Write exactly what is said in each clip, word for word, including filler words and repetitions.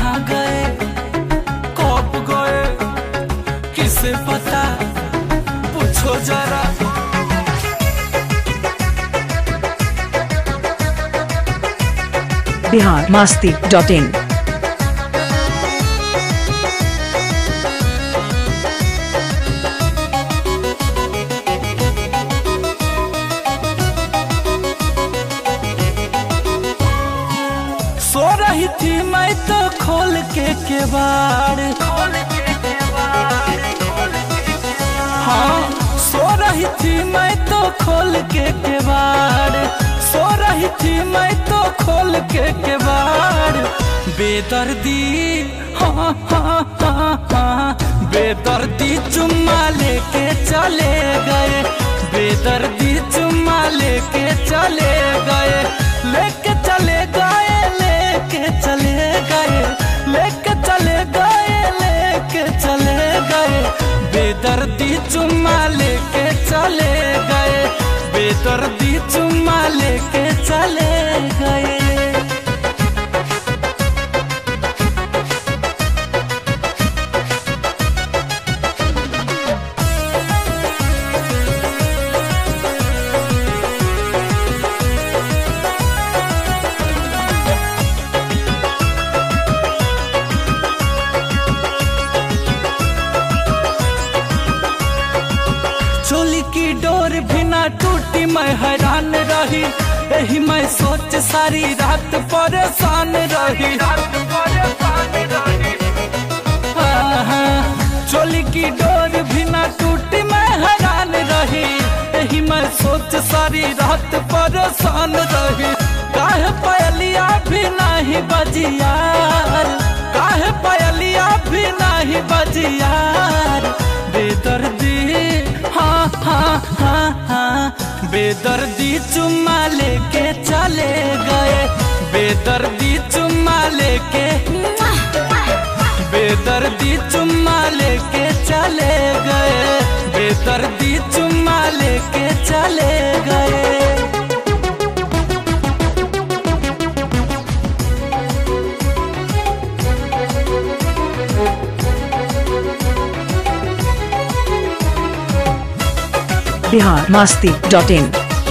कहाँ गए कब गए किसे पता पूछो जरा। बिहार मस्ती डॉट इन। सो रही थी मैं तो खोल के केवाड़, हाँ सो रही थी मैं तो खोल के केवाड़, सो रही थी मैं तो खोल के केवाड़। बेदर्दी हाँ हाँ हाँ हाँ बेदर्दी चुम्मा लेके चले गए, बेदर्दी चुम्मा लेके चले गए, लेके चले गए लेके चले गए, लेके चले गए लेके चले गए। बेदर्दी चुम्मा लेके चले गए, बेदर्दी चुम्मा लेके चले गए। चोली की डोर भी ना टूटी मैं हैरान रही, यही मैं सोच सारी रात परेशान रही। चोली की डोर भी ना टूटी मैं हैरान रही, यही मैं सोच सारी रात परेशान रही। काहे पायलिया भी नहीं बजी यार, काहे पायलिया भी नहीं बजी यार। बेदर्दी हाँ हाँ हाँ हाँ बेदर्दी चुम्मा लेके चले गए, बेदर्दी चुम्मा लेके, बेदर्दी चुम्मा लेके चले गए, बेदर्दी चुम्मा लेके चले गए। Bihar Masti dot in.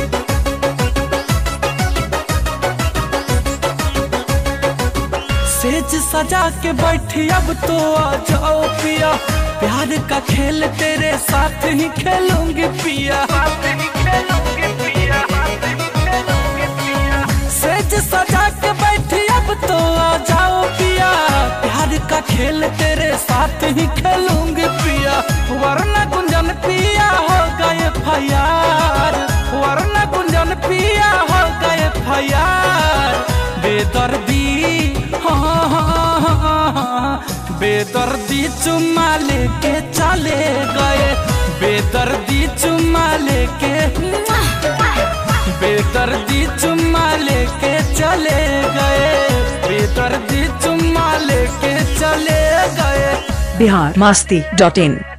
सेज सजा के बैठी अब तो आ जाओ पिया, प्यार का खेल तेरे साथ ही खेलूंगी पिया। सेज सजा के बैठी अब तो आ जाओ पिया, प्यार का खेल तेरे साथ ही खेलूंगी पिया। वरना गुंजन पिया हो गए फयार, वरना गुंजन पिया हो गए फयार। बेदर्दी हाँ हाँ हाँ हाँ बेदर्दी चुम्मा लेके चले गए, बेदर्दी चुम्मा लेके, बेदर्दी चुम्मा लेके चले गए, बेदर्दी चुम्मा लेके चले गए। बिहार मस्ती डॉट इन।